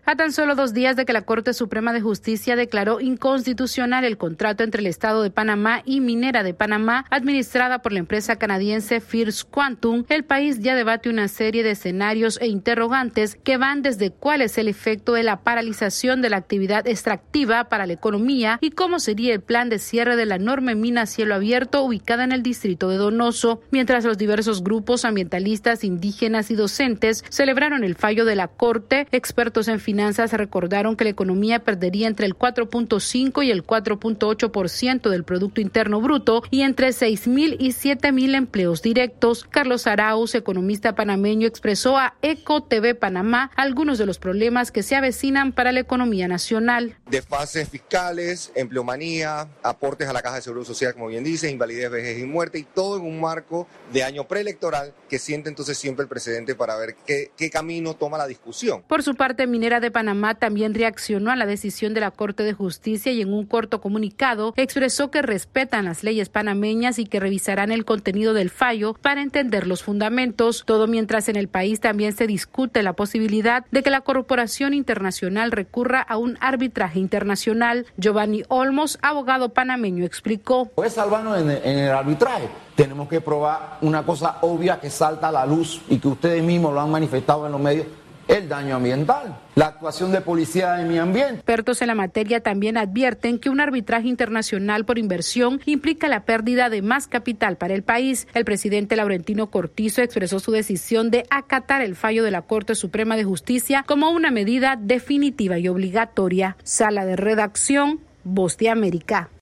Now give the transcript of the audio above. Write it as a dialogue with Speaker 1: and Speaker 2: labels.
Speaker 1: A tan solo 2 días de que la Corte Suprema de Justicia declaró inconstitucional el contrato entre el Estado de Panamá y Minera de Panamá, administrada por la empresa canadiense First Quantum, el país ya debate una serie de escenarios e interrogantes que van desde cuál es el efecto de la paralización de la actividad extractiva para la economía y cómo sería el plan de cierre de la enorme mina a cielo abierto ubicada en el distrito de Donoso, mientras los diversos grupos ambientalistas, indígenas y docentes celebraron el fallo de la Corte. Expertos en finanzas recordaron que la economía perdería entre el 4.5 y el 4.8% del Producto Interno Bruto y entre 6,000 y 7,000 empleos directos. Carlos Arauz, economista panameño, expresó a Eco TV Panamá algunos de los problemas que se avecinan para la economía nacional.
Speaker 2: Desfases fiscales, empleomanía, aportes a la Caja de Seguro Social, como bien dice, invalidez, vejez y muerte, y todo en un marco de año preelectoral que siente entonces siempre el presidente para ver qué camino toma la discusión.
Speaker 1: Por su parte, Minera de Panamá también reaccionó a la decisión de la Corte de Justicia y en un corto comunicado expresó que respetan las leyes panameñas y que revisarán el contenido del fallo para entender los fundamentos. Todo mientras en el país también se discute la posibilidad de que la Corporación Internacional recurra a un arbitraje internacional. Giovanni Olmos, abogado panameño, explicó.
Speaker 3: Puede salvarnos en el arbitraje. Tenemos que probar una cosa obvia que salta a la luz y que ustedes mismos lo han manifestado en los medios: el daño ambiental, la actuación de policía de medio ambiente.
Speaker 1: Expertos en la materia también advierten que un arbitraje internacional por inversión implica la pérdida de más capital para el país. El presidente Laurentino Cortizo expresó su decisión de acatar el fallo de la Corte Suprema de Justicia como una medida definitiva y obligatoria. Sala de redacción, Voz de América.